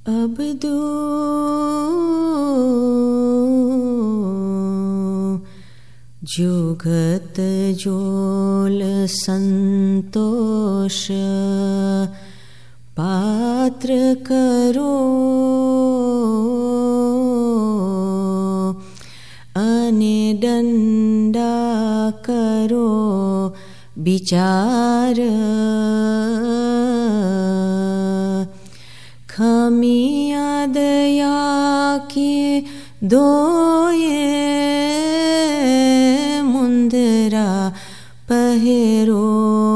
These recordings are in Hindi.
अबदू जुगत जोल संतोष पात्र करो अने दंडा करो विचार खमिया दया के दोये मुंदरा पहेरो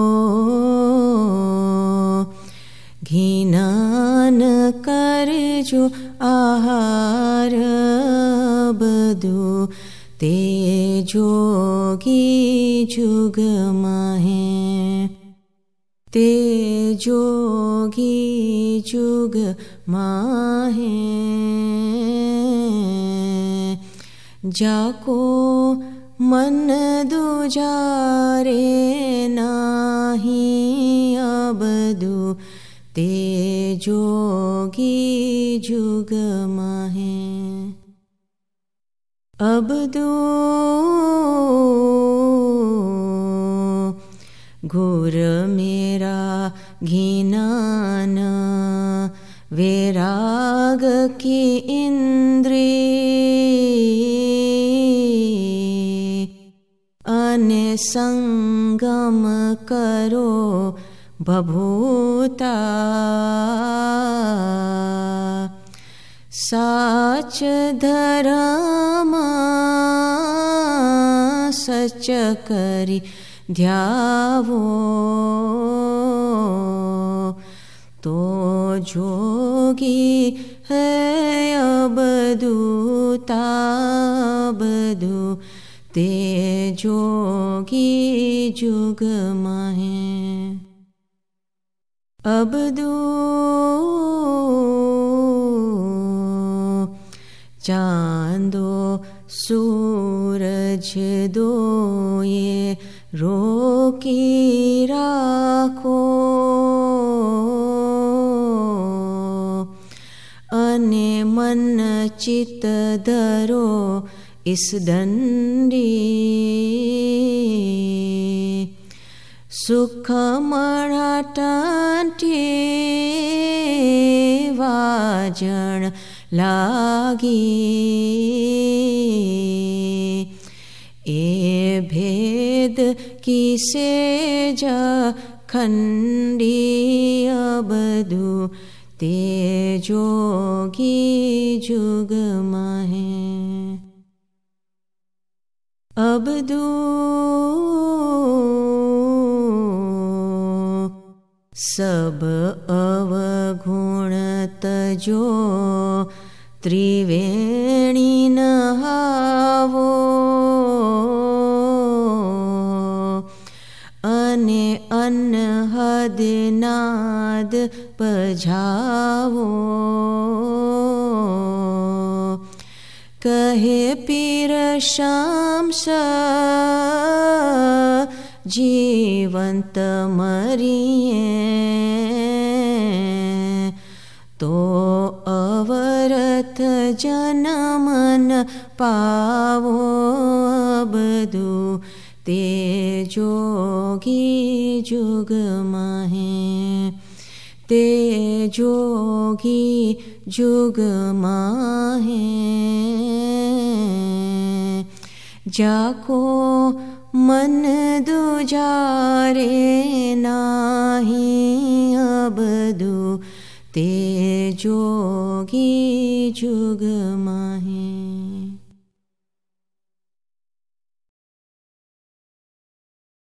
घिनान कर जो आहार बदू ते जोगी जुग माहे ते जोगी जुग माहे जाको मन दुजारे नाही अबदू ते जोगी जुग माहे अबदू घोर मेरा घिनान वैराग की इंद्री अने संगम करो बभूता साच धर्म सच करी ध्यावो तो जोगी है अबदू ताबदू ते जोगी जुग माहे अबदू चांदो सूरज दो ये रोकी राखो अने मन चित धरो इस दंडी सुख मड़ा टांटे वाजण लागी ए भेद किसे जा खंडी अबदू ते जोगी जुग माहे अबदू सब अवगुण तजो त्रिवेणी नहावो अने अनहद नाद पजावो कहे पीर शामस जीवंत मरिए तो अवरथ जनमन पावो अबदू ते जोगी जुग माहे ते जोगी जुग माहे जाको मन दुजारे नाही अबदू ते जोगी जुग माहे।